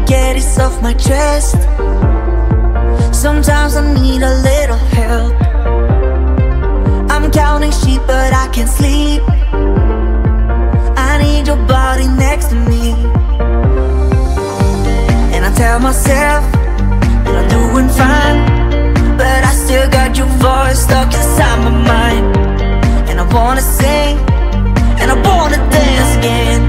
get this off my chest. Sometimes I need a little help. I'm counting sheep but I can't sleep. I need your body next to me. And I tell myself that I'm doing fine, but I still got your voice stuck inside my mind. And I wanna sing, and I wanna dance again.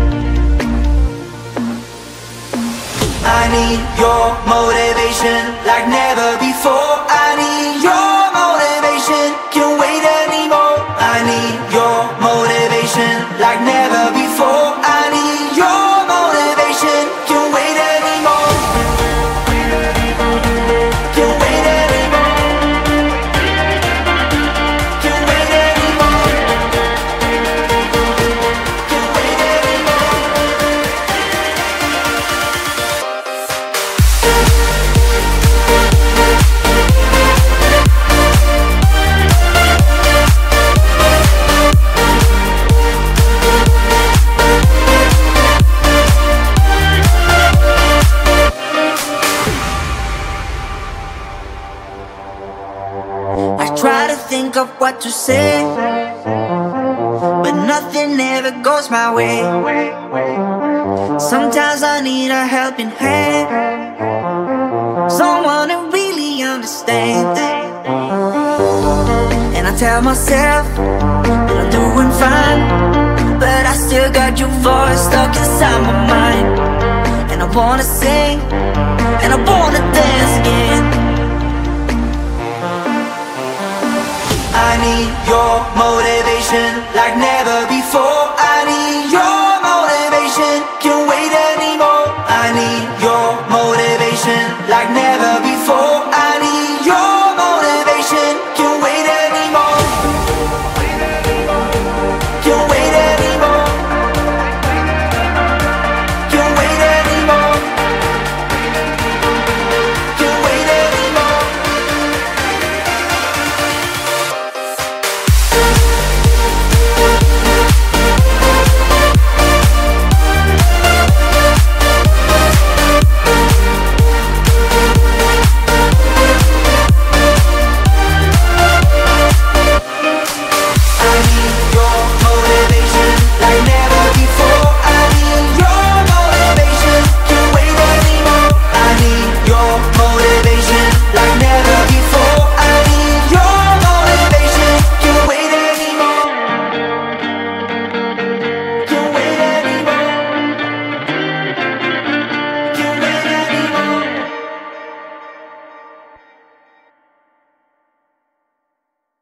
I need your motivation like never before. I need your motivation, can't wait anymore. I need your motivation like never before. I need your motivation, can't wait anymore. Can't wait anymore. Can't wait anymore. Can't wait anymore. I try to think of what to say, but nothing ever goes my way. Sometimes I need a helping hand, someone who really understands. And I tell myself that I'm doing fine, but I still got your voice stuck inside my mind. And I wanna sing, and I wanna dance again. I need your motivation like never before.